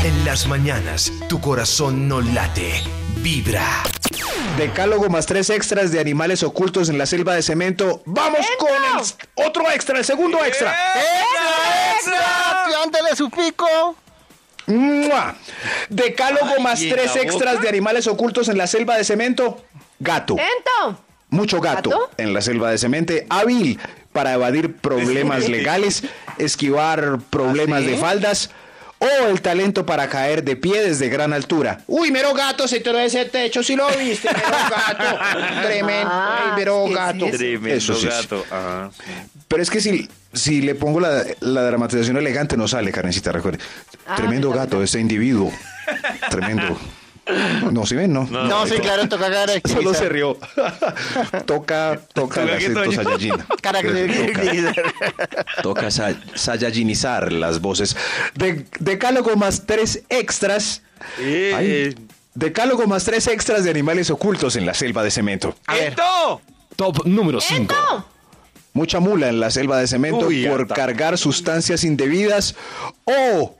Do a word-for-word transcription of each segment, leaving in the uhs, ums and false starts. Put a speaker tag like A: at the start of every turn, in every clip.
A: En las mañanas, tu corazón no late, vibra.
B: Decálogo más tres extras de animales ocultos en la selva de cemento. ¡Vamos
C: ¡Extra!
B: con el otro extra, el segundo extra!
D: ¡Extra, extra! ¡Levántale su pico!
B: ¡Mua! Decálogo
E: Ay,
B: más
E: ¿y en
B: tres
E: la
B: extras
E: boca?
B: de animales ocultos en la selva de cemento. Gato.
C: ¡Ento!
B: Mucho gato,
C: ¿Gato?
B: en la selva de cemento. Hábil para evadir problemas legales, esquivar problemas
D: ¿Ah, sí?
B: de faldas o el talento para caer de pie desde gran altura. Uy, mero gato, se tiró de ese techo, si lo viste, mero gato. Tremendo,
C: Ah,
B: ay, mero
C: sí,
B: gato.
C: sí, sí.
E: Tremendo
B: Eso sí, sí.
E: gato. Ajá.
B: Pero es que si, si le pongo la, la dramatización elegante no sale, Karencita, recuerde.
C: Ah,
B: Tremendo
C: verdad,
B: gato,
C: verdad.
B: ese individuo. Tremendo. No, ¿sí ven? No.
E: No,
D: No, sí, claro, toca caracterizar.
B: Solo se rió. toca, toca el
E: ¿Toca qué,
B: acento
E: Toño?
B: Saiyajin.
D: Caracterizar.
B: Toca sa- Saiyajinizar las voces. De, decálogo más tres extras.
E: Eh,
B: Ay, decálogo más tres extras de animales ocultos en la selva de cemento.
E: ¡Esto!
A: Top número cinco.
C: ¡Ento!
B: Mucha mula en la selva de cemento
E: Uy,
B: por
E: harta.
B: cargar sustancias indebidas o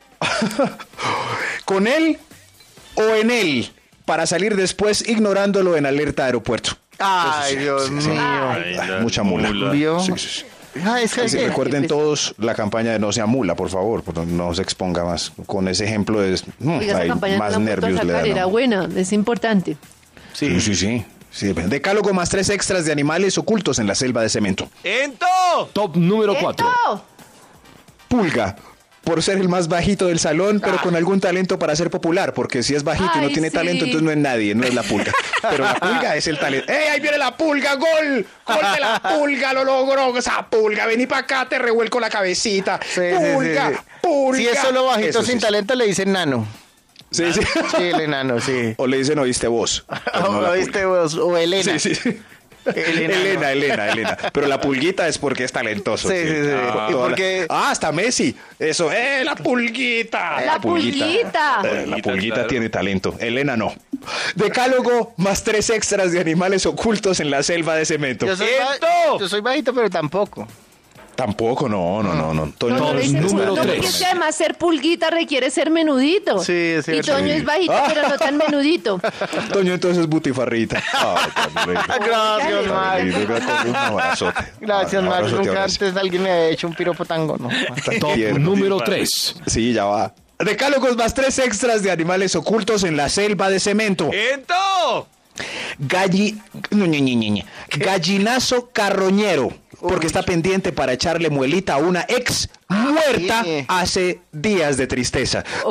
B: con él o en él para salir después ignorándolo en alerta aeropuerto.
D: Ay, Dios
B: Sí, sí.
D: mío.
E: Ay, la
B: Mucha mula.
E: mula.
D: ¿Vio?
B: Sí, sí, sí.
D: Ay, es que-
B: Y si recuerden todos la campaña de no sea mula, por favor, por- no se exponga más. Con ese ejemplo es mm,
C: Oiga, esa
B: ay,
C: campaña
B: más
C: no la han
B: nervios
C: puesto a
B: le
C: sacar,
B: dan.
C: era
B: a uno.
C: buena, es importante.
B: Sí, sí, sí. sí. Decálogo más tres extras de animales ocultos en la selva de cemento.
E: ¡Ento!
A: Top número cuatro.
C: ¡Ento!
B: Pulga, por ser el más bajito del salón, pero con algún talento para ser popular, porque si es bajito y no
C: Ay,
B: tiene
C: sí.
B: talento, entonces no es nadie, no es la pulga. Pero la pulga es el talento. ¡Ey, ahí viene la pulga! ¡Gol! ¡Gol de la pulga! ¡Lo logró esa pulga! Vení para acá, te revuelco la cabecita.
D: Sí, sí, sí,
B: ¡Pulga!
D: sí.
B: ¡Pulga!
D: Si es solo bajito
B: Eso
D: sin
B: sí.
D: talento, le dicen nano.
B: Sí, sí.
D: Sí, el enano, sí.
B: O le dicen, oíste vos. pero no la
D: O, ¿oíste
B: pulga.
D: vos? O Elena.
B: Sí, sí.
D: Elena.
B: Elena, Elena, Elena. Pero la pulguita es porque es talentoso.
D: Sí, sí, sí.
B: Ah,
D: Y
B: toda la-
D: porque-
B: ah, hasta Messi. Eso, ¡eh, la pulguita!
C: La pulguita.
B: Eh, la pulguita
E: claro.
B: tiene talento. Elena no. Decálogo más tres extras de animales ocultos en la selva de cemento.
D: Yo soy, ba-
E: ¡Esto!
D: yo soy bajito, pero tampoco.
B: Tampoco, no, no, no, no. Toño,
C: No, no,
A: Top
C: le dicen-
A: número
C: no, porque
A: tres.
C: es que además ser pulguita requiere ser menudito.
D: Sí, es
C: Y
D: cierto.
C: Toño
B: Sí.
C: es bajito,
B: Ah.
C: pero no tan menudito.
B: Toño entonces es butifarrita. Ay, tan lindo.
D: Gracias,
C: Oiga,
D: Max.
B: Tan lindo, un abrazote.
D: Gracias,
B: Un
D: Max.
B: abrazote,
D: Nunca
B: abrazo.
D: antes alguien me había hecho un piropo tango, ¿no?
A: Top
B: Tierno.
A: número tres.
B: Sí, ya va. Decálogos más tres extras de animales ocultos en la selva de cemento.
E: ¡Ento!
B: Galli... no, ñe, ñe, ñe, ñe. Gallinazo carroñero. Porque está pendiente para echarle muelita a una ex muerta
D: sí.
B: hace días de tristeza.
C: Oh,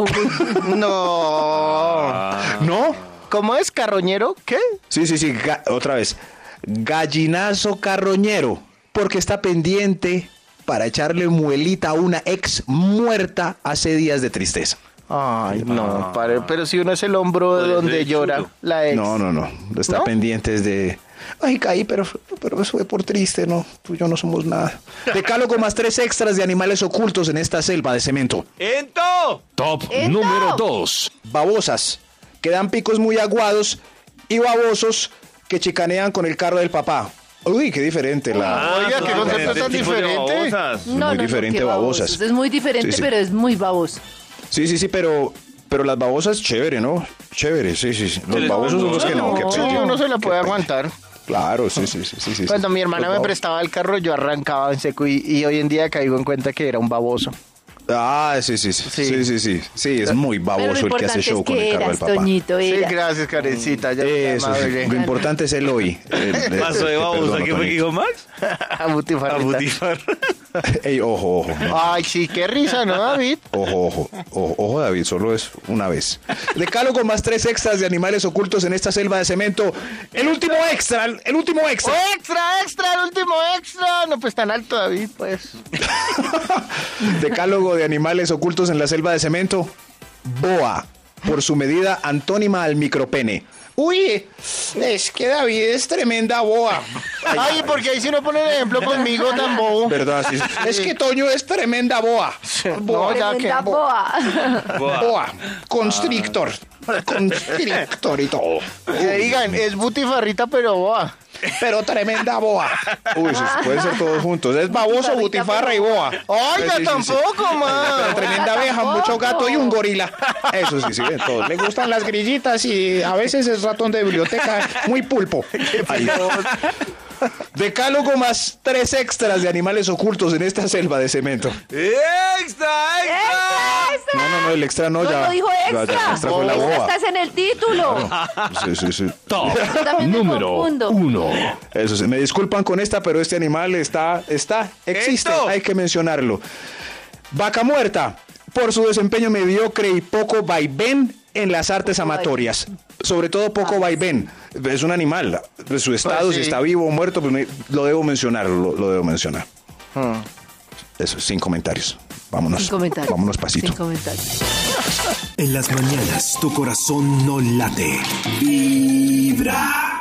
D: No.
B: ¿No?
D: ¿Cómo es? ¿Carroñero? ¿Qué?
B: Sí, sí, sí. ga- otra vez. Gallinazo carroñero. Porque está pendiente para echarle muelita a una ex muerta hace días de tristeza.
D: Ay, no, padre. Pero si uno es el hombro de
E: Puede
D: donde
E: ser
D: llora,
E: chulo.
D: la ex.
B: No, no, no. Está
D: ¿No?
B: pendiente de... Ay, caí, pero, pero eso fue por triste, ¿no? Tú y yo no somos nada. Decálogo más tres extras de animales ocultos en esta selva de cemento.
E: ¡Ento!
A: Top
C: ¡Ento!
A: número dos.
B: Babosas, que dan picos muy aguados, y babosos que chicanean con el carro del papá. Uy, qué diferente la...
D: Oiga, qué
E: son
D: concepto tan
E: diferentes tipos de
D: diferente.
E: babosas.
C: no, no, no,
B: diferente
C: qué
B: babosas.
C: babosos. Es muy diferente,
B: Sí, sí.
C: pero es muy baboso.
B: Sí, sí, sí, pero... Pero las babosas, chévere, ¿no? Chévere, sí, sí, sí. Los
E: les
B: babosos son los que no.
C: No.
B: qué
D: Sí,
B: pena.
D: uno se la
B: Qué
D: puede
B: pena.
D: aguantar.
B: Claro, sí, sí, sí, sí, sí.
D: Cuando mi hermana
B: Los
D: me
B: babos-
D: prestaba el carro, yo arrancaba en seco y, y hoy en día caigo en cuenta que era un baboso.
B: Ah, sí, sí, sí,
D: Sí.
B: sí, sí, sí, sí, es muy
C: Pero lo
B: baboso el que
C: importante
B: hace show
C: es
B: con el
C: que
B: carro del
C: eras,
B: papá.
C: Toñito,
D: Sí,
C: era.
D: gracias, Karencita. Ya
B: Eso, sí, lo importante es el hoy. El- el-
E: Paso de
B: te
E: babosa.
B: perdono,
E: ¿Qué fue que
B: Toñito.
E: dijo Max?
D: A
E: A
D: Butifarrita.
E: Butifar.
B: Ey, ojo, ojo,
D: Ay, sí, qué risa, ¿no, David?
B: ojo, ojo, ojo, ojo, David, solo es una vez. Decálogo más tres extras de animales ocultos en esta selva de cemento. El último extra, el, el último extra.
D: ¡Extra, extra, el último extra! No, pues tan alto, David, pues.
B: Decálogo de animales ocultos en la selva de cemento. Boa, por su medida antónima al micropene. Uy, es que David es tremenda boa.
D: Ay, porque ahí si no pone el ejemplo conmigo tan bobo.
B: ¿Verdad? Sí, sí. Es que Toño es tremenda boa.
D: No, ya que...
C: Tremenda boa.
B: Boa, constrictor. Constrictor y todo.
D: Que digan, es Butifarrita, pero boa.
B: pero tremenda boa. Uy, eso puede ser todos juntos. Es baboso,
C: Butifarrita,
B: butifarra y boa.
D: Oiga,
B: Sí, sí, sí.
D: tampoco, man.
B: Pero tremenda
C: Oiga,
B: vieja, mucho
C: tampoco.
B: gato y un gorila. Eso sí, sí, ven todos. Le gustan las grillitas y a veces es ratón de biblioteca, muy pulpo. Ahí. Decálogo más tres extras de animales ocultos en esta selva de cemento.
E: ¡Extra, extra!
B: No, no, no, el extra no,
C: No,
B: ya.
C: no dijo
B: Ya, ya,
C: extra.
B: el extra fue la boa.
C: Estás en el título.
B: Sí, sí, sí.
A: Top
C: Yo también me
A: número
C: confundo.
A: uno.
B: Eso sí, me disculpan con esta, pero este animal está, está, existe,
E: ¡Esto!
B: hay que mencionarlo. Vaca muerta, por su desempeño mediocre y poco vaivén en las artes
C: Poco
B: amatorias. Sobre todo poco vaivén. Es un animal. Su estado,
D: Pues
B: si
D: sí.
B: está vivo o muerto, pues me- lo debo mencionar, lo, lo debo mencionar.
D: Hmm.
B: Eso, sin comentarios. Vámonos.
C: Sin comentarios.
B: Vámonos pasito.
C: Sin comentarios.
A: En las mañanas tu corazón no late. Vibra.